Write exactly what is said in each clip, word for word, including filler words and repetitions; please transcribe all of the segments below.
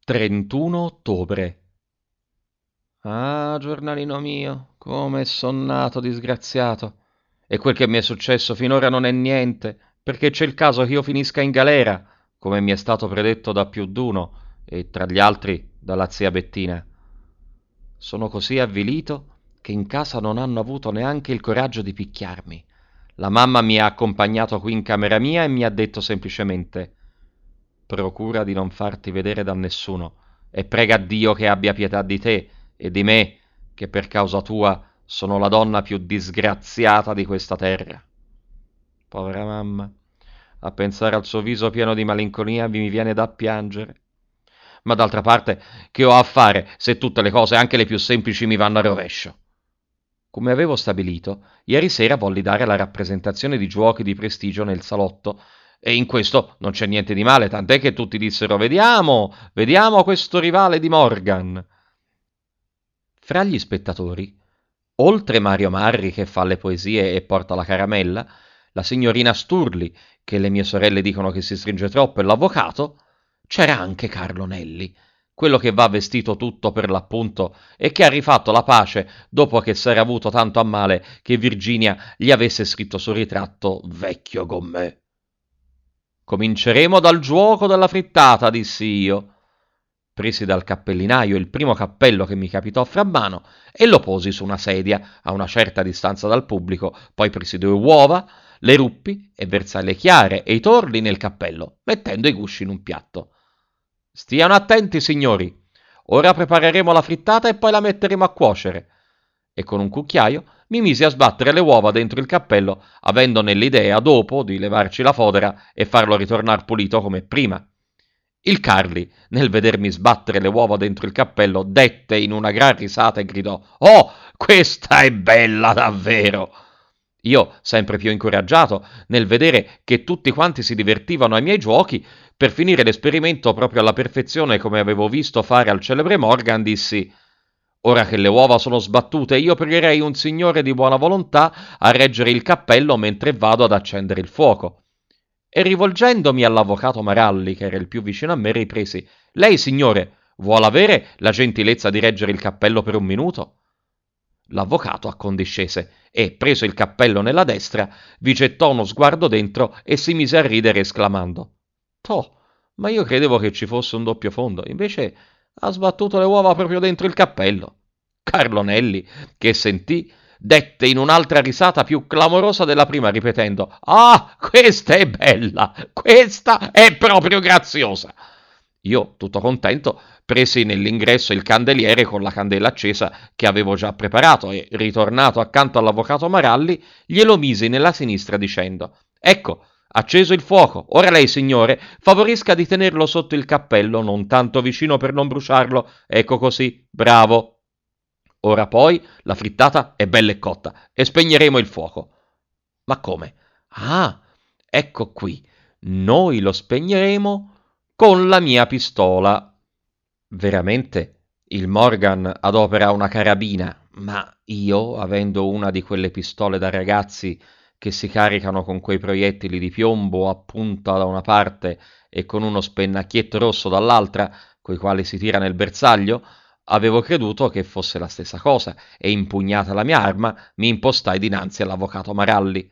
trentuno ottobre. Ah, giornalino mio, come son nato disgraziato. E quel che mi è successo finora non è niente, perché c'è il caso che io finisca in galera, come mi è stato predetto da più d'uno, e tra gli altri dalla zia Bettina. Sono così avvilito che in casa non hanno avuto neanche il coraggio di picchiarmi. La mamma mi ha accompagnato qui in camera mia e mi ha detto semplicemente: procura di non farti vedere da nessuno e prega Dio che abbia pietà di te e di me, che per causa tua sono la donna più disgraziata di questa terra. Povera mamma, a pensare al suo viso pieno di malinconia mi viene da piangere. Ma d'altra parte, che ho a fare se tutte le cose, anche le più semplici, mi vanno a rovescio? Come avevo stabilito, ieri sera volli dare la rappresentazione di giochi di prestigio nel salotto, e in questo non c'è niente di male, tant'è che tutti dissero: vediamo, vediamo questo rivale di Morgan. Fra gli spettatori, oltre Mario Marri che fa le poesie e porta la caramella, la signorina Sturli, che le mie sorelle dicono che si stringe troppo, e l'avvocato, c'era anche Carlo Nelli, quello che va vestito tutto per l'appunto e che ha rifatto la pace dopo che s'era avuto tanto a male che Virginia gli avesse scritto sul ritratto vecchio con me. Cominceremo dal giuoco della frittata, dissi io. Presi dal cappellinaio il primo cappello che mi capitò fra mano e lo posi su una sedia a una certa distanza dal pubblico, poi presi due uova, le ruppi e versai le chiare e i torli nel cappello, mettendo i gusci in un piatto. Stiano attenti, signori. Ora prepareremo la frittata e poi la metteremo a cuocere. E con un cucchiaio mi misi a sbattere le uova dentro il cappello, avendo nell'idea dopo di levarci la fodera e farlo ritornar pulito come prima. Il Carli, nel vedermi sbattere le uova dentro il cappello, dette in una gran risata e gridò: «Oh, questa è bella davvero!» Io, sempre più incoraggiato, nel vedere che tutti quanti si divertivano ai miei giochi, per finire l'esperimento proprio alla perfezione come avevo visto fare al celebre Morgan, dissi: «Ora che le uova sono sbattute, io pregherei un signore di buona volontà a reggere il cappello mentre vado ad accendere il fuoco». E rivolgendomi all'avvocato Maralli, che era il più vicino a me, ripresi: «Lei, signore, vuol avere la gentilezza di reggere il cappello per un minuto?» L'avvocato accondiscese e, preso il cappello nella destra, vi gettò uno sguardo dentro e si mise a ridere esclamando: «Toh, ma io credevo che ci fosse un doppio fondo, invece ha sbattuto le uova proprio dentro il cappello». Carlo Nelli, che sentì, dette in un'altra risata più clamorosa della prima, ripetendo: «Ah, questa è bella, questa è proprio graziosa». Io, tutto contento, presi nell'ingresso il candeliere con la candela accesa che avevo già preparato e, ritornato accanto all'avvocato Maralli, glielo misi nella sinistra dicendo: «Ecco, acceso il fuoco, ora lei, signore, favorisca di tenerlo sotto il cappello, non tanto vicino per non bruciarlo, ecco così, bravo. Ora poi la frittata è bella e cotta e spegneremo il fuoco». «Ma come?» «Ah, ecco qui, noi lo spegneremo con la mia pistola». Veramente il Morgan adopera una carabina, ma io, avendo una di quelle pistole da ragazzi che si caricano con quei proiettili di piombo a punta da una parte e con uno spennacchietto rosso dall'altra, coi quali si tira nel bersaglio, avevo creduto che fosse la stessa cosa e, impugnata la mia arma, mi impostai dinanzi all'avvocato Maralli.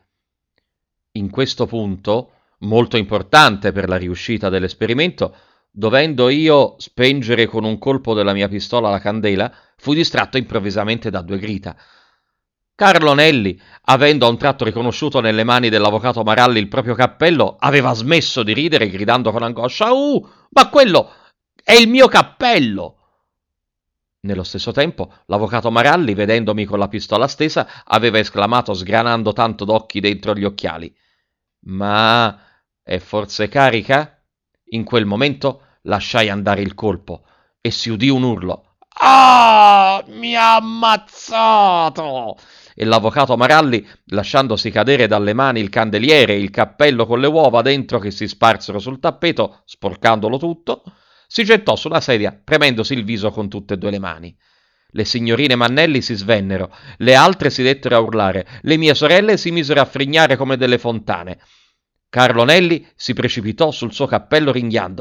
In questo punto, molto importante per la riuscita dell'esperimento, dovendo io spengere con un colpo della mia pistola la candela, fui distratto improvvisamente da due grita. Carlo Nelli, avendo a un tratto riconosciuto nelle mani dell'avvocato Maralli il proprio cappello, aveva smesso di ridere, gridando con angoscia: «Uh, ma quello è il mio cappello!» Nello stesso tempo, l'avvocato Maralli, vedendomi con la pistola stesa, aveva esclamato, sgranando tanto d'occhi dentro gli occhiali: «Ma è forse carica?» In quel momento lasciai andare il colpo e si udì un urlo: «Ah, mi ha ammazzato!» E l'avvocato Maralli, lasciandosi cadere dalle mani il candeliere e il cappello con le uova dentro che si sparsero sul tappeto, sporcandolo tutto, si gettò sulla sedia, premendosi il viso con tutte e due le mani. Le signorine Mannelli si svennero, le altre si dettero a urlare, le mie sorelle si misero a frignare come delle fontane. Carlo Nelli si precipitò sul suo cappello ringhiando: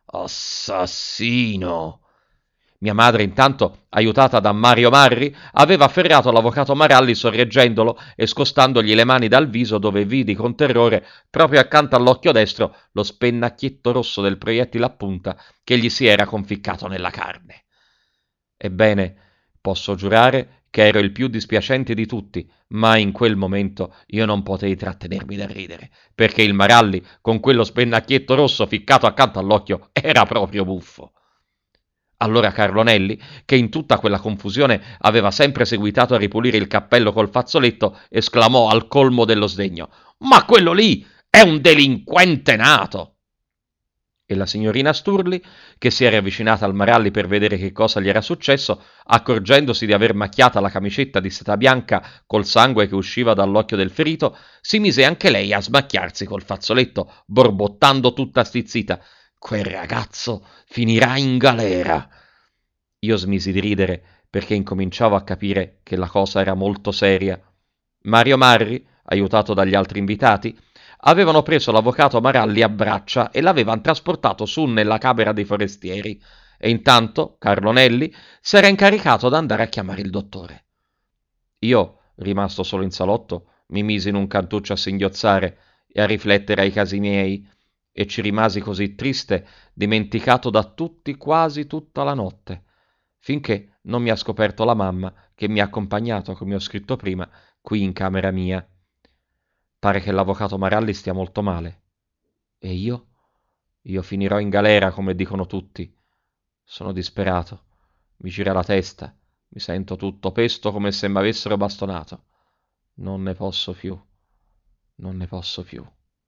Assassino! Mia madre, intanto, aiutata da Mario Marri, aveva afferrato l'avvocato Maralli sorreggendolo e scostandogli le mani dal viso, dove vidi con terrore, proprio accanto all'occhio destro, lo spennacchietto rosso del proiettile a punta che gli si era conficcato nella carne. Ebbene, posso giurare che ero il più dispiacente di tutti, ma in quel momento io non potei trattenermi da ridere, perché il Maralli, con quello spennacchietto rosso ficcato accanto all'occhio, era proprio buffo. Allora Carlo Nelli, che in tutta quella confusione aveva sempre seguitato a ripulire il cappello col fazzoletto, esclamò al colmo dello sdegno: «Ma quello lì è un delinquente nato!» E la signorina Sturli, che si era avvicinata al Maralli per vedere che cosa gli era successo, accorgendosi di aver macchiata la camicetta di seta bianca col sangue che usciva dall'occhio del ferito, si mise anche lei a smacchiarsi col fazzoletto, borbottando tutta stizzita: «Quel ragazzo finirà in galera!» Io smisi di ridere perché incominciavo a capire che la cosa era molto seria. Mario Marri, aiutato dagli altri invitati, avevano preso l'avvocato Maralli a braccia e l'avevano trasportato su nella camera dei forestieri, e intanto Carlo Nelli s'era incaricato d'andare a chiamare il dottore. Io, rimasto solo in salotto, mi misi in un cantuccio a singhiozzare e a riflettere ai casi miei, e ci rimasi così triste, dimenticato da tutti quasi tutta la notte, finché non mi ha scoperto la mamma che mi ha accompagnato, come ho scritto prima, qui in camera mia. Pare che l'avvocato Maralli stia molto male. E io? Io finirò in galera, come dicono tutti. Sono disperato. Mi gira la testa. Mi sento tutto pesto come se mi avessero bastonato. Non ne posso più. Non ne posso più.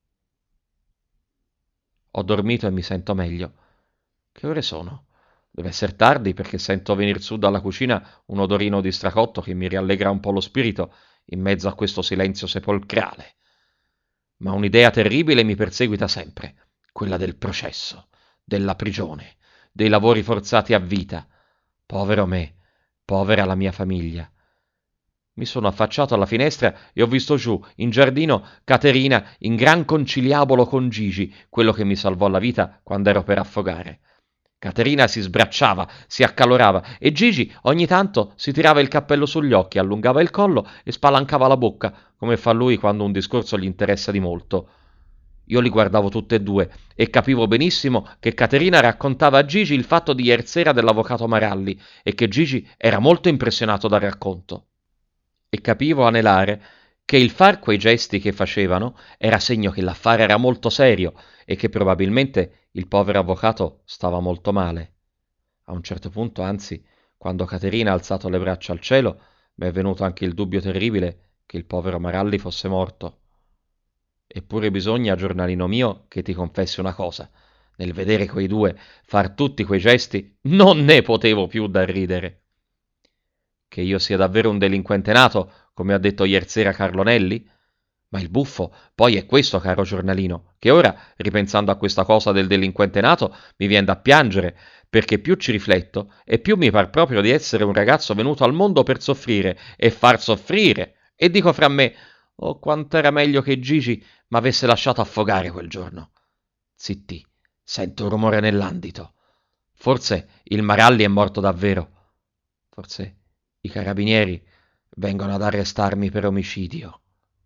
Ho dormito e mi sento meglio. Che ore sono? Deve essere tardi perché sento venir su dalla cucina un odorino di stracotto che mi riallegra un po' lo spirito in mezzo a questo silenzio sepolcrale. Ma un'idea terribile mi perseguita sempre, quella del processo, della prigione, dei lavori forzati a vita. Povero me, povera la mia famiglia. Mi sono affacciato alla finestra e ho visto giù, in giardino, Caterina in gran conciliabolo con Gigi, quello che mi salvò la vita quando ero per affogare. Caterina si sbracciava, si accalorava e Gigi ogni tanto si tirava il cappello sugli occhi, allungava il collo e spalancava la bocca, come fa lui quando un discorso gli interessa di molto. Io li guardavo tutte e due e capivo benissimo che Caterina raccontava a Gigi il fatto di ieri sera dell'avvocato Maralli e che Gigi era molto impressionato dal racconto. E capivo anelare che il far quei gesti che facevano era segno che l'affare era molto serio e che probabilmente il povero avvocato stava molto male. A un certo punto, anzi, quando Caterina ha alzato le braccia al cielo, mi è venuto anche il dubbio terribile che il povero Maralli fosse morto. Eppure bisogna, giornalino mio, che ti confessi una cosa. Nel vedere quei due far tutti quei gesti, non ne potevo più da ridere. Che io sia davvero un delinquente nato, come ha detto iersera Carlo Nelli? Ma il buffo poi è questo, caro giornalino, che ora, ripensando a questa cosa del delinquente nato, mi viene da piangere, perché più ci rifletto e più mi par proprio di essere un ragazzo venuto al mondo per soffrire e far soffrire, e dico fra me, oh quant'era meglio che Gigi m'avesse lasciato affogare quel giorno. Zitti, sento un rumore nell'andito. Forse il Maralli è morto davvero. Forse i carabinieri vengono ad arrestarmi per omicidio.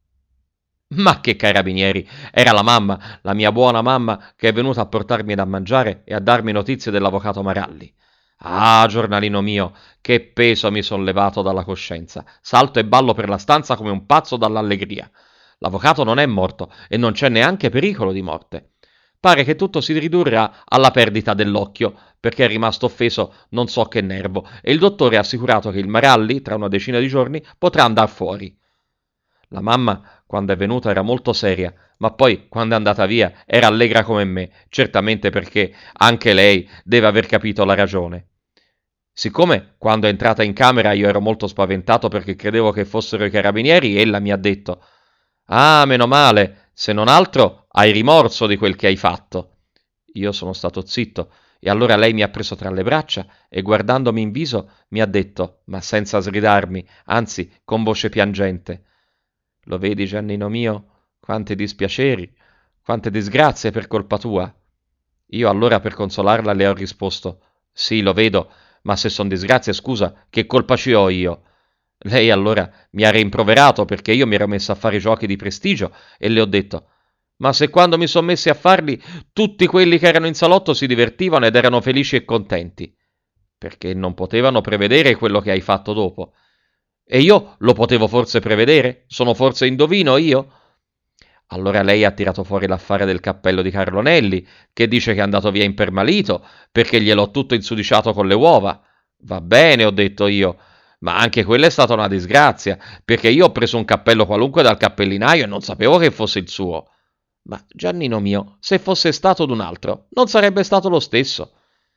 Ma che carabinieri! Era la mamma, la mia buona mamma, che è venuta a portarmi da mangiare e a darmi notizie dell'avvocato Maralli. Ah, giornalino mio, che peso mi son levato dalla coscienza. Salto e ballo per la stanza come un pazzo dall'allegria. L'avvocato non è morto e non c'è neanche pericolo di morte. Pare che tutto si ridurrà alla perdita dell'occhio, perché è rimasto offeso non so che nervo, e il dottore ha assicurato che il Maralli, tra una decina di giorni, potrà andar fuori. La mamma, quando è venuta, era molto seria, ma poi, quando è andata via, era allegra come me, certamente perché anche lei deve aver capito la ragione. Siccome, quando è entrata in camera, io ero molto spaventato perché credevo che fossero i carabinieri, ella mi ha detto: «Ah, meno male, se non altro hai rimorso di quel che hai fatto». Io sono stato zitto, e allora lei mi ha preso tra le braccia e guardandomi in viso mi ha detto, ma senza sgridarmi, anzi con voce piangente: «Lo vedi, Giannino mio, quanti dispiaceri, quante disgrazie per colpa tua?» Io allora per consolarla le ho risposto: sì, lo vedo, ma se son disgrazie, scusa, che colpa ci ho io? Lei allora mi ha rimproverato perché io mi ero messo a fare giochi di prestigio e le ho detto: ma se quando mi sono messi a farli tutti quelli che erano in salotto si divertivano ed erano felici e contenti, perché non potevano prevedere quello che hai fatto dopo. E io lo potevo forse prevedere? Sono forse indovino io? Allora lei ha tirato fuori l'affare del cappello di Carlo Nelli, che dice che è andato via impermalito perché gliel'ho tutto insudiciato con le uova. Va bene, ho detto io, ma anche quella è stata una disgrazia, perché io ho preso un cappello qualunque dal cappellinaio e non sapevo che fosse il suo. Ma Giannino mio, se fosse stato d'un altro, non sarebbe stato lo stesso.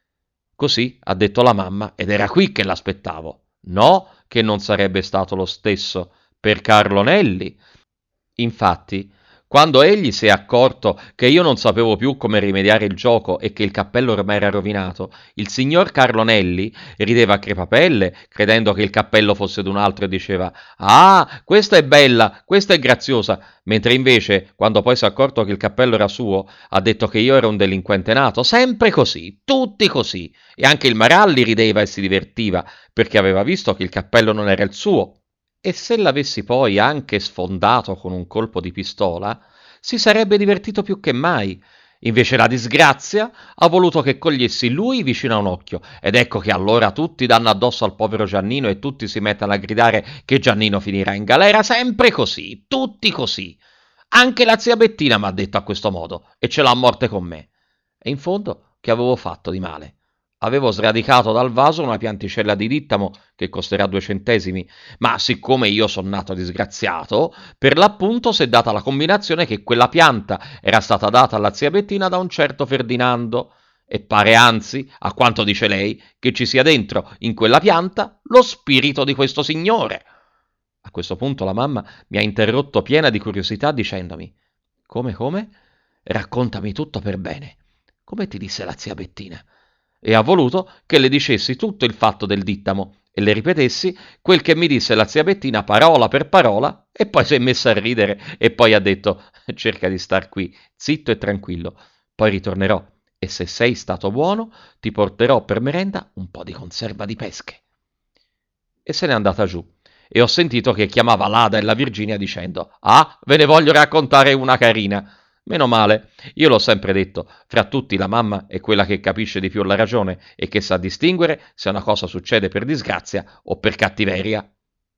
Così ha detto la mamma ed era qui che l'aspettavo. No, che non sarebbe stato lo stesso per Carlo Nelli. Infatti, quando egli si è accorto che io non sapevo più come rimediare il gioco e che il cappello ormai era rovinato, il signor Carlo Nelli rideva a crepapelle, credendo che il cappello fosse d'un altro e diceva: ah, questa è bella, questa è graziosa, mentre invece, quando poi si è accorto che il cappello era suo, ha detto che io ero un delinquente nato, sempre così, tutti così. E anche il Maralli rideva e si divertiva, perché aveva visto che il cappello non era il suo. E se l'avessi poi anche sfondato con un colpo di pistola, si sarebbe divertito più che mai. Invece la disgrazia ha voluto che cogliessi lui vicino a un occhio, ed ecco che allora tutti danno addosso al povero Giannino e tutti si mettono a gridare che Giannino finirà in galera, sempre così, tutti così. Anche la zia Bettina m'ha detto a questo modo, e ce l'ha a morte con me. E in fondo, che avevo fatto di male? Avevo sradicato dal vaso una pianticella di dittamo che costerà due centesimi, ma siccome io son nato disgraziato, per l'appunto s'è data la combinazione che quella pianta era stata data alla zia Bettina da un certo Ferdinando, e pare anzi, a quanto dice lei, che ci sia dentro, in quella pianta, lo spirito di questo signore. A questo punto la mamma mi ha interrotto piena di curiosità dicendomi: come, come? Raccontami tutto per bene. Come ti disse la zia Bettina? E ha voluto che le dicessi tutto il fatto del dittamo e le ripetessi quel che mi disse la zia Bettina parola per parola e poi si è messa a ridere e poi ha detto: cerca di star qui, zitto e tranquillo, poi ritornerò e se sei stato buono ti porterò per merenda un po' di conserva di pesche. E se n'è andata giù e ho sentito che chiamava l'Ada e la Virginia dicendo: ah, ve ne voglio raccontare una carina. Meno male, io l'ho sempre detto, fra tutti la mamma è quella che capisce di più la ragione e che sa distinguere se una cosa succede per disgrazia o per cattiveria.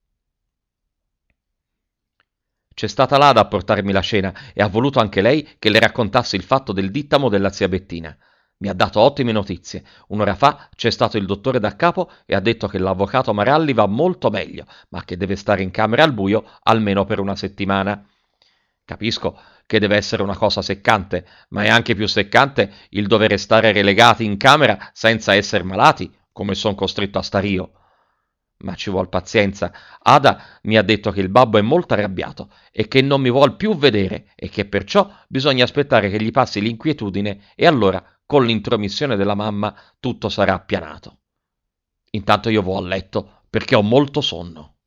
C'è stata l'Ada a portarmi la cena e ha voluto anche lei che le raccontassi il fatto del dittamo della zia Bettina. Mi ha dato ottime notizie. Un'ora fa c'è stato il dottore da capo e ha detto che l'avvocato Maralli va molto meglio, ma che deve stare in camera al buio almeno per una settimana. Capisco che deve essere una cosa seccante, ma è anche più seccante il dover stare relegati in camera senza essere malati, come son costretto a star io. Ma ci vuol pazienza. Ada mi ha detto che il babbo è molto arrabbiato e che non mi vuol più vedere e che perciò bisogna aspettare che gli passi l'inquietudine e allora, con l'intromissione della mamma, tutto sarà appianato. Intanto io vo a letto perché ho molto sonno.